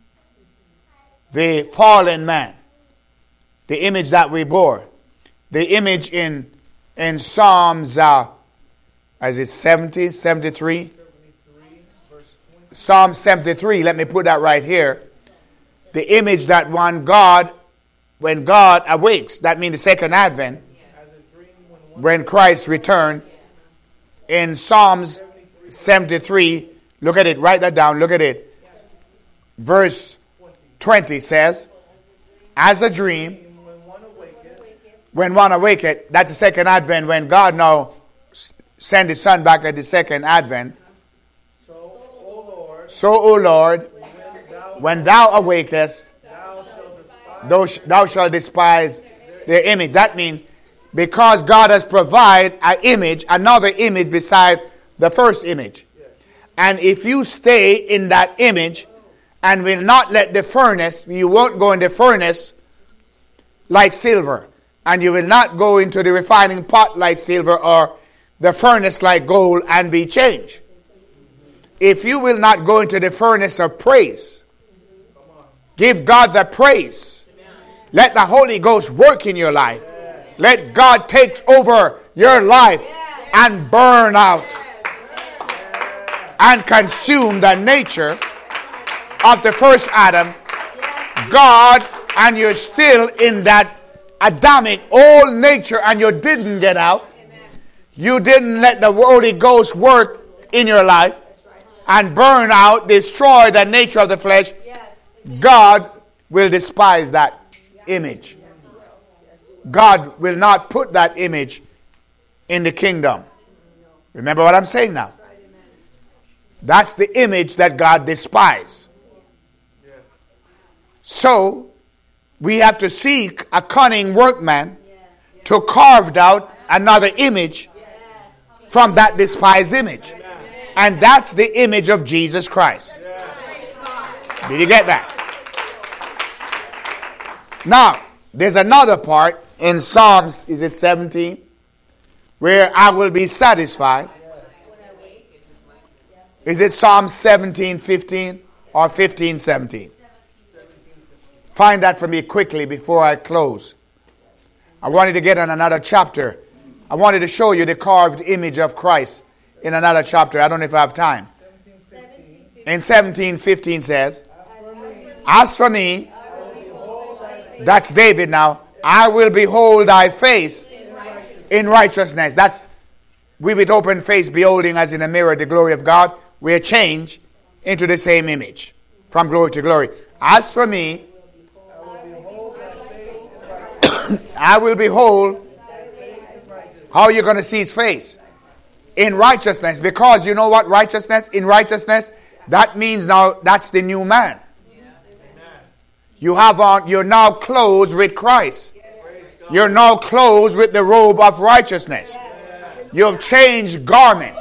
The fallen man. The image that we bore. The image in Psalms, is it 70, 73? Psalm 73, let me put that right here. The image that when God awakes, that means the second advent, when Christ returned, in Psalms 73, look at it, write that down, look at it. Verse 20 says, as a dream, when one awaketh, that's the second advent, when God now sent his son back at the second advent. So, O Lord, when thou awakest, thou shalt despise their image. That means because God has provided an image, another image beside the first image. And if you stay in that image and will not let the furnace, you won't go in the furnace like silver. And you will not go into the refining pot like silver or the furnace like gold and be changed. If you will not go into the furnace of praise, give God the praise. Let the Holy Ghost work in your life. Let God take over your life and burn out and consume the nature of the first Adam. God, and you're still in that Adamic old nature and you didn't get out. You didn't let the Holy Ghost work in your life and burn out, destroy the nature of the flesh. God will despise that image. God will not put that image in the kingdom. Remember what I'm saying now? That's the image that God despises. So, we have to seek a cunning workman to carve out another image from that despised image. And that's the image of Jesus Christ. Did you get that? Now, there's another part in Psalms, is it 17? Where I will be satisfied. Is it Psalm 17:15 or 15:17? Find that for me quickly before I close. I wanted to get on another chapter. I wanted to show you the carved image of Christ in another chapter. I don't know if I have time. In 17:15 says, as for me, that's David now, I will behold thy face in righteousness. That's we with open face beholding as in a mirror the glory of God. We are changed into the same image from glory to glory. As for me, I will behold. How are you going to see his face? In righteousness. Because you know what righteousness? In righteousness, that means now that's the new man. You have on, you're now clothed with Christ. You're now clothed with the robe of righteousness. You have changed garments.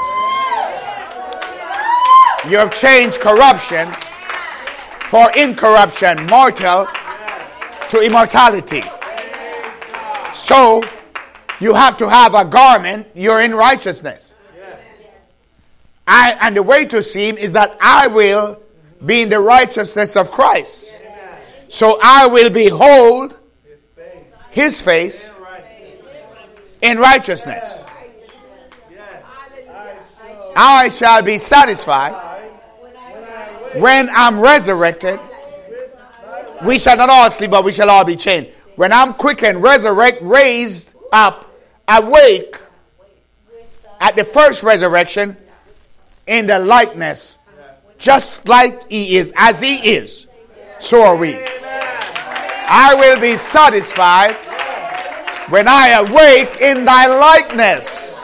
You have changed corruption for incorruption, mortal to immortality. So you have to have a garment. You're in righteousness. And the way to see him is that I will be in the righteousness of Christ. So I will behold his face in righteousness. I shall be satisfied when I'm resurrected. We shall not all sleep, but we shall all be changed. When I'm quickened, raised up, awake at the first resurrection in the likeness, just like he is, as he is, so are we. I will be satisfied when I awake in thy likeness.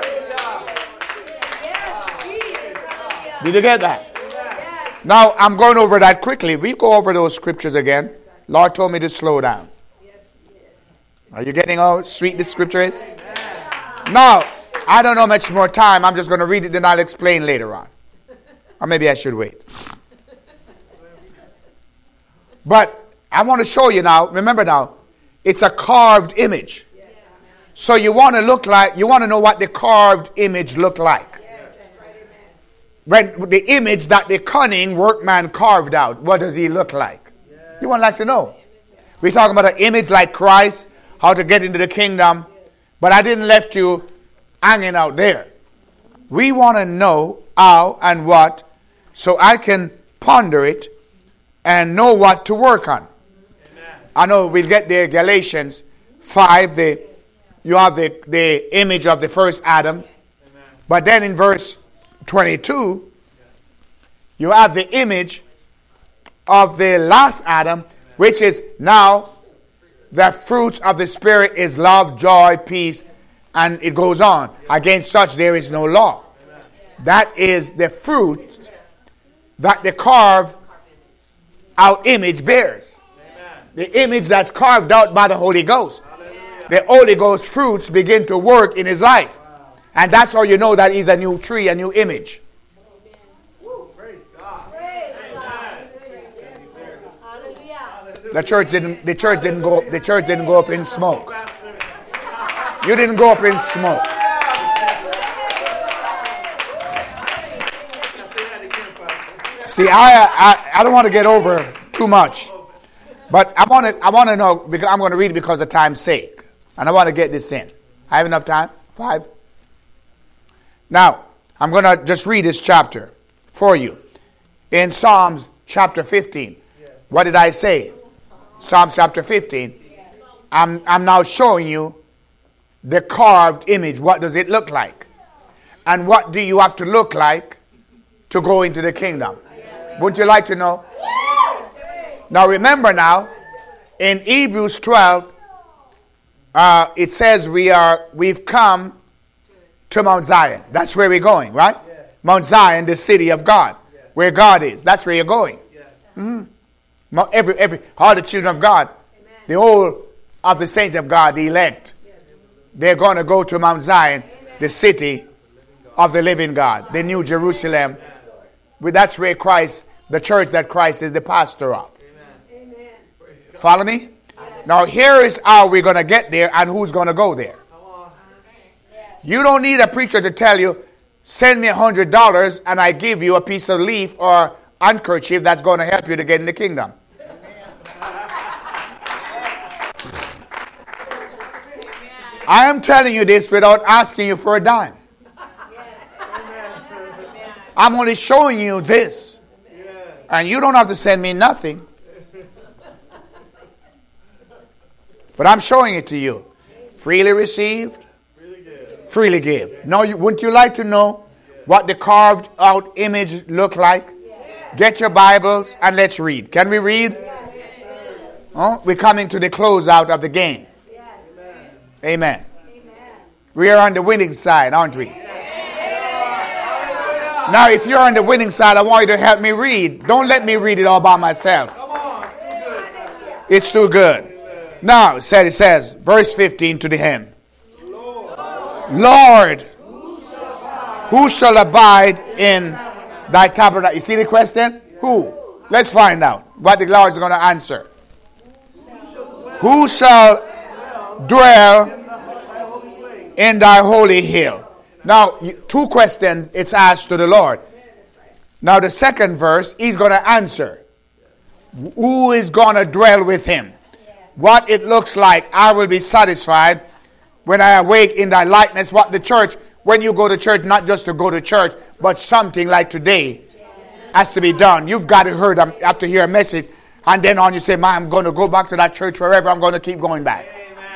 Did you get that? Now, I'm going over that quickly. We go over those scriptures again. Lord told me to slow down. Are you getting how sweet this scripture is? Now, I don't know much more time. I'm just going to read it, then I'll explain later on. Or maybe I should wait. But I want to show you now, remember now, it's a carved image. So you want to know what the carved image looked like. When the image that the cunning workman carved out, what does he look like? You want like to know. We're talking about an image like Christ, how to get into the kingdom. But I didn't left you hanging out there. We want to know how and what, so I can ponder it and know what to work on. I know we'll get there, Galatians 5, you have the image of the first Adam. Amen. But then in verse 22, you have the image of the last Adam, which is now the fruits of the Spirit is love, joy, peace, and it goes on. Against such there is no law. Amen. That is the fruit that the carved out image bears. The image that's carved out by the Holy Ghost. Hallelujah. The Holy Ghost fruits begin to work in his life. Wow. And that's how you know that he's a new tree, a new image. Praise God. The church didn't go up in smoke. You didn't go up in smoke. See, I don't want to get over too much. But I want to know, because I'm going to read it because of time's sake. And I want to get this in. I have enough time? 5? Now, I'm going to just read this chapter for you. In Psalms chapter 15. What did I say? Psalms chapter 15. I'm now showing you the carved image. What does it look like? And what do you have to look like to go into the kingdom? Wouldn't you like to know? Now remember now, in Hebrews 12, it says we've come to Mount Zion. That's where we're going, right? Yes. Mount Zion, the city of God, yes. Where God is. That's where you're going. Yes. Mm-hmm. All the children of God, amen. The whole of the saints of God, the elect, yes. They're going to go to Mount Zion, amen. The city of the living God, the New Jerusalem. That's where Christ, the church that Christ is the pastor of. Amen. Follow me? Now here is how we're going to get there and who's going to go there. You don't need a preacher to tell you, send me $100 and I give you a piece of leaf or handkerchief that's going to help you to get in the kingdom. I am telling you this without asking you for a dime. I'm only showing you this. And you don't have to send me nothing. But I'm showing it to you. Freely received, freely give. Now, wouldn't you like to know what the carved out image looked like? Get your Bibles and let's read. Can we read? Oh, we're coming to the closeout of the game. Amen. We are on the winning side, aren't we? Now, if you're on the winning side, I want you to help me read. Don't let me read it all by myself. It's too good. Now, it says, verse 15 to the end. Lord, who shall abide in thy tabernacle? You see the question? Who? Let's find out what the Lord is going to answer. Who shall dwell in thy holy hill? Now, two questions it's asked to the Lord. Now, the second verse, he's going to answer. Who is going to dwell with him? What it looks like, I will be satisfied when I awake in thy likeness. What the church, when you go to church, not just to go to church, but something like today has to be done. You've got to have to hear a message, and then on you say, man, I'm going to go back to that church forever. I'm going to keep going back.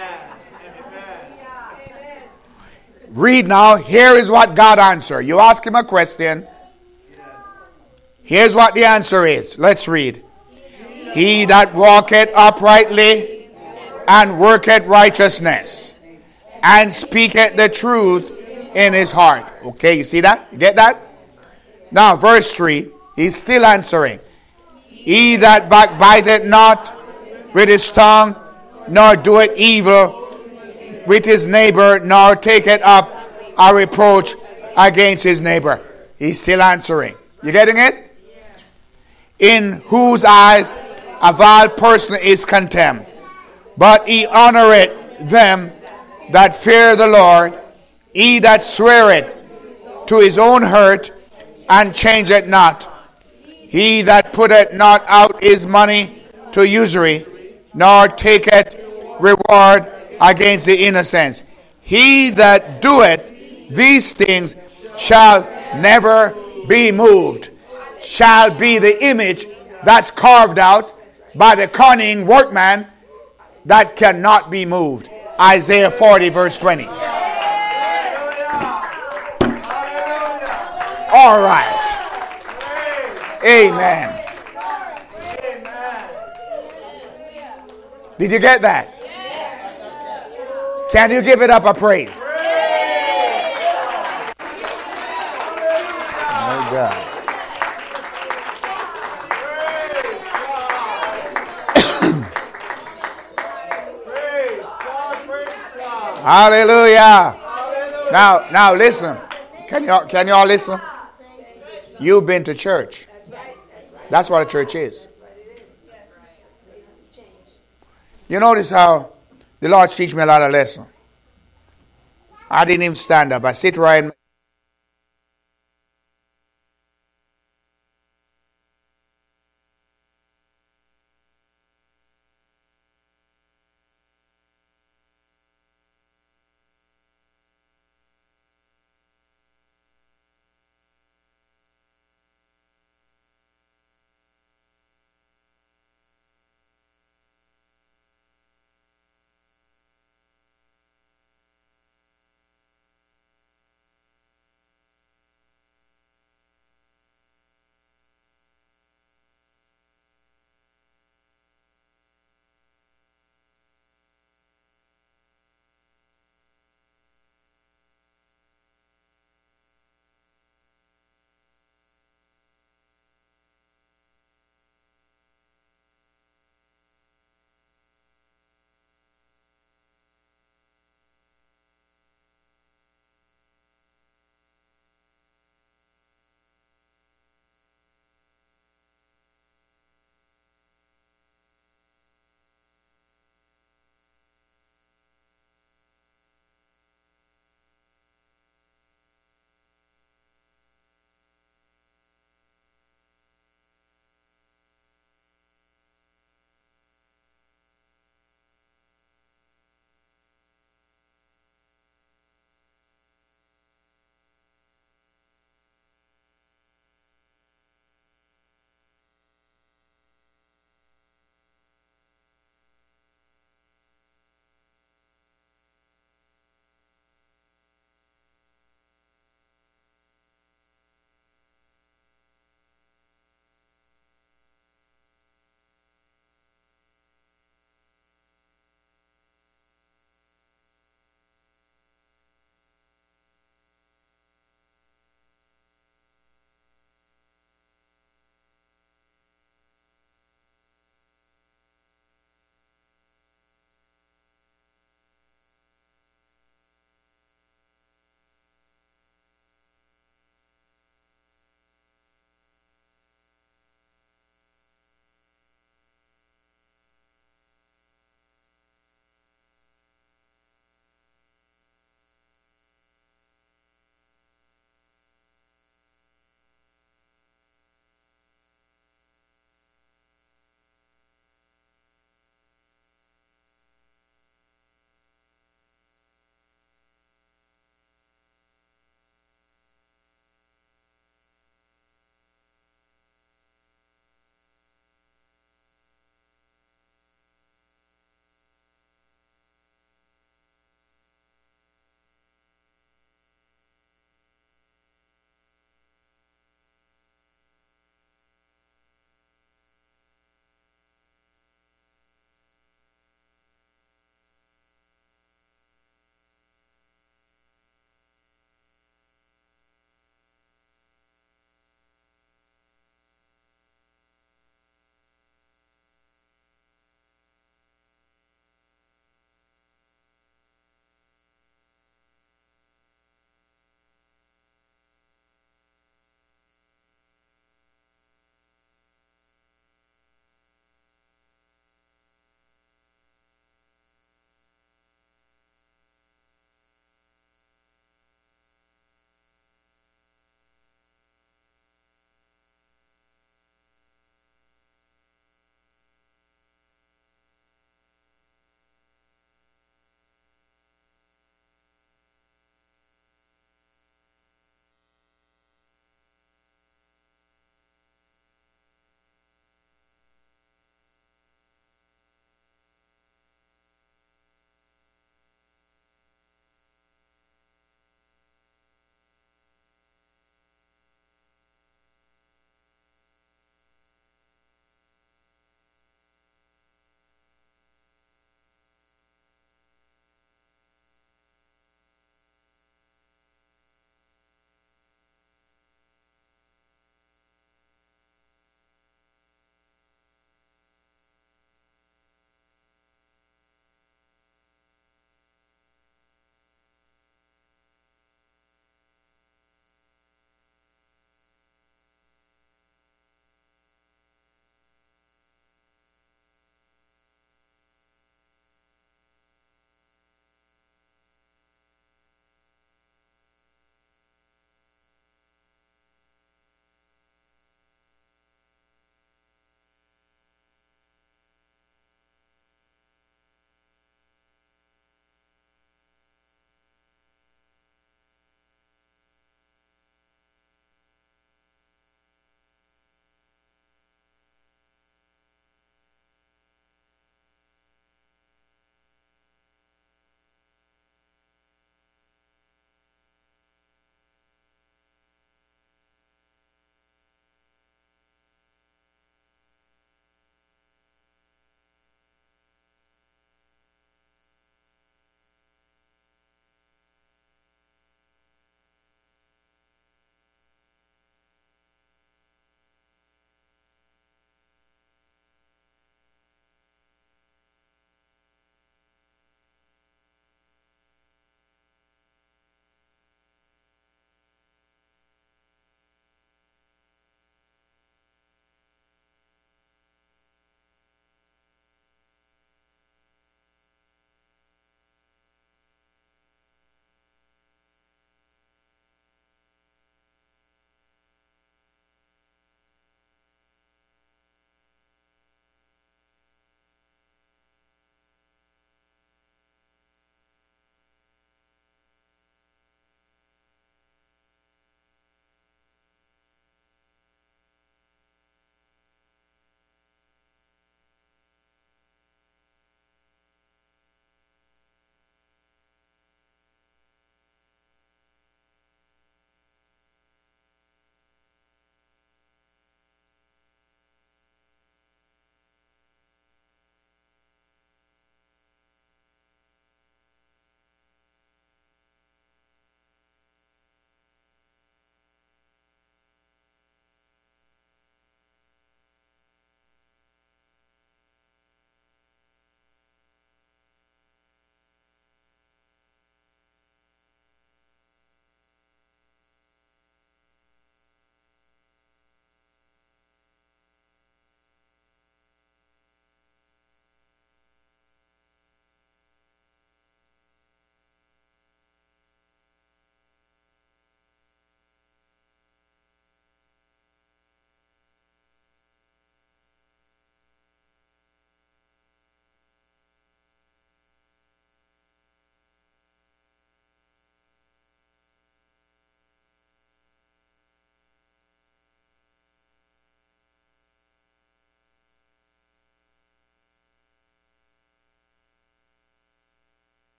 Read now. Here is what God answered. You ask him a question. Here's what the answer is. Let's read. He that walketh uprightly and worketh righteousness and speaketh the truth in his heart. Okay, you see that? You get that? Now, verse 3, he's still answering. He that backbiteth not with his tongue, nor doeth evil with his neighbor, nor taketh up a reproach against his neighbor. He's still answering. You getting it? In whose eyes a vile person is contemned, but he honoreth them that fear the Lord. He that sweareth to his own hurt and changeth not. He that putteth not out his money to usury, nor taketh reward against the innocent. He that doeth these things shall never be moved. Shall be the image that's carved out by the cunning workman that cannot be moved. Isaiah 40 verse 20. All right. Amen. Did you get that? Can you give it up a praise? Oh God. Hallelujah. Now listen. Can you all listen? You've been to church. That's what a church is. You notice how the Lord teach me a lot of lessons. I didn't even stand up. I sit right in